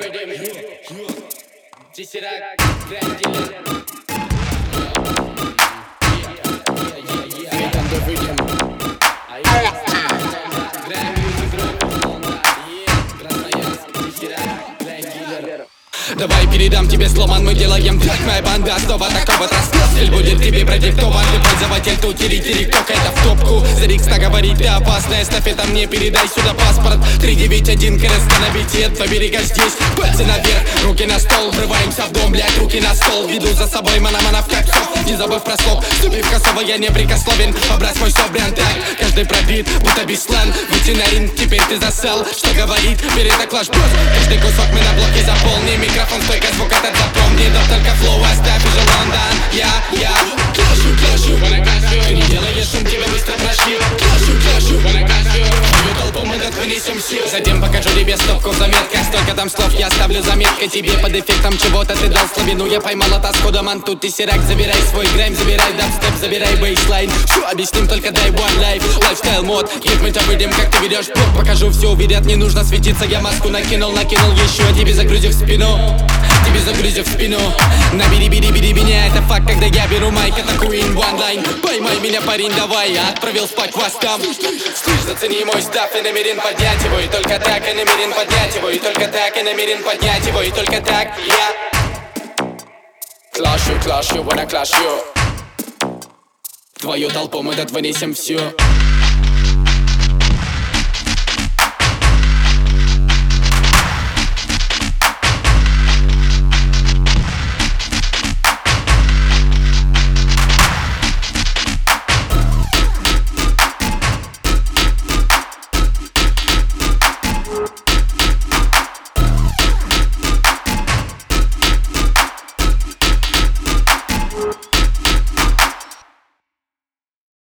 Давай передам тебе сломан, мы делаем трек. Моя банда снова такого стиль будет тебе продиктован. Ты пользователь, тут тири-тири, только это в топку. За Рикста говорит, ты опасная эстафета, мне передай сюда паспорт. 391 корреспондент, поберега здесь. Пальцы наверх, руки на стол, врываемся в дом, блять, руки на стол. Веду за собой мана-мана в кольцо, не забыв про слов. Ступив косово, я непрекословен, побрать мой собран так. Каждый пробит, будто беслан. Выйти на ринг, теперь ты засал. Что говорит, перед клаш-босс. Каждый кусок мы на блоке заполни. Микрофон, стойка, звук этот запомни. Да только флоу оставь уже Лондон. Я клашу, ты не делаешь шум, тебя быстро прошил. Клашу, твою толпу мы тут вынесем сил. Затем покажу тебе стопку в заметках. Столько там слов я оставлю заметкой тебе. Под эффектом чего-то ты дал слабину. Я поймал от схода мантут и сирак. Забирай свой грайм, забирай дабстеп, забирай бейслайн. Все объясним, только дай one life. Лайфстайл мод, give me выйдем, как ты ведешь блог. Покажу, все увидят, не нужно светиться. Я маску накинул еще. Тебе загрузив в спину, тебе загрузив в спину. Набери, бери меня, это факт, когда я беру майк. Это Queen One Line. Поймай меня, парень, давай. Я отправил спать вас там. Слышь, зацени мой став и намерен поднять его. И только так я намерен поднять его. И только так я намерен поднять его. И только так я clash you, wanna clash you. Твою толпу мы тут вынесем всю.